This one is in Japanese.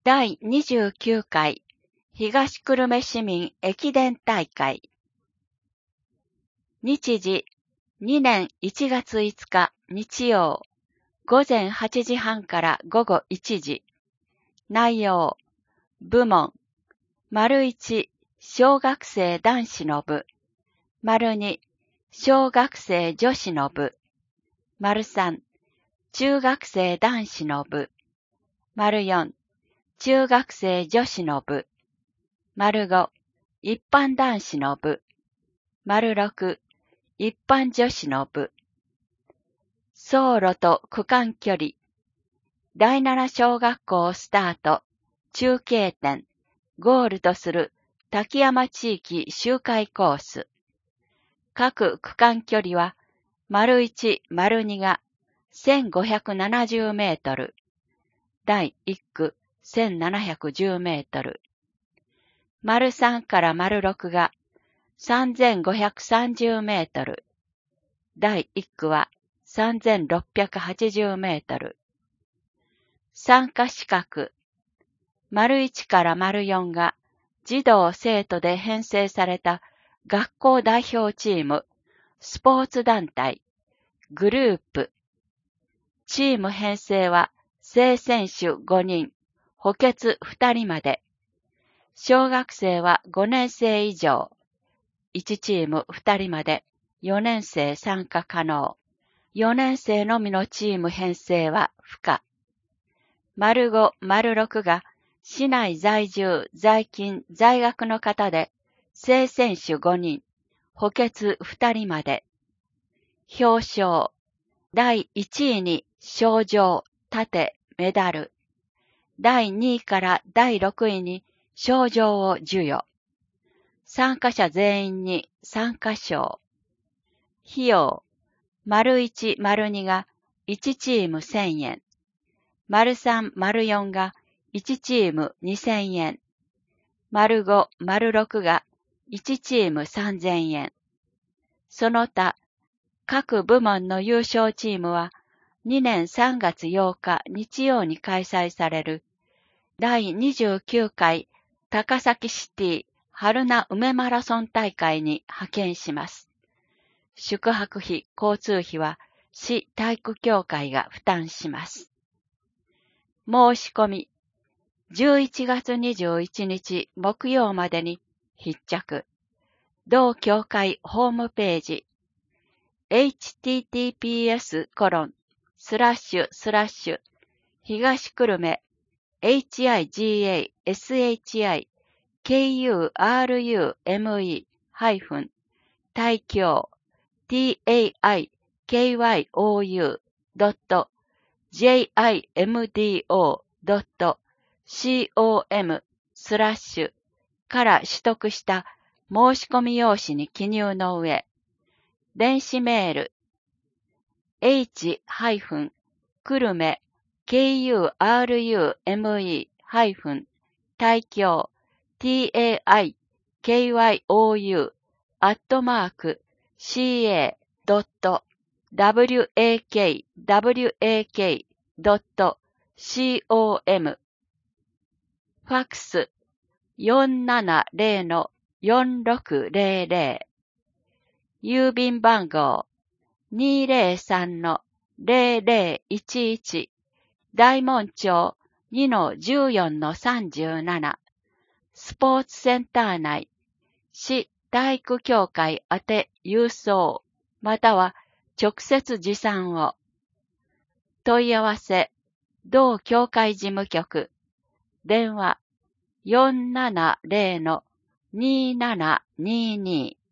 第29回東久留米市民駅伝大会。日時2年1月5日日曜午前8時半から午後1時。内容、部門、1、小学生男子の部、2、小学生女子の部、3、中学生男子の部、4、中学生女子の部、5、一般男子の部、6、一般女子の部。走路と区間距離。第7小学校スタート、中継点、ゴールとする滝山地域周回コース。各区間距離は、1、2が1570メートル。第1区1710メートル。3から6が3530メートル。第1区は3680メートル。参加資格。1から4が児童生徒で編成された学校代表チーム、スポーツ団体、グループ。チーム編成は正選手5人、補欠2人まで。小学生は5年生以上。1チーム2人まで4年生参加可能。4年生のみのチーム編成は不可。5、6が市内在住、在勤、在学の方で正選手5人、補欠2人まで。表彰。第1位に賞状、盾、メダル。第2位から第6位に賞状を授与。参加者全員に参加賞。費用。1、2が1チーム1000円。3、4が1チーム2000円。5、6が1チーム3000円。その他、各部門の優勝チームは2年3月8日日曜に開催される第29回高崎シティ春名梅マラソン大会に派遣します。宿泊費、交通費は市体育協会が負担します。申し込み、11月21日木曜までに必着。同協会ホームページ、https:// 東久留米 higashi-kurume- 大京 taikyo.jimdo.com/ から取得した申し込み用紙に記入の上、電子メール h-kurume kurume- 大京 taikyo.ca.wak.wak.com ファックス 470-4600 郵便番号 203-0011 大門町 2-14-37 スポーツセンター内市体育協会宛て郵送または直接持参を。問い合わせ同協会事務局電話 470-2722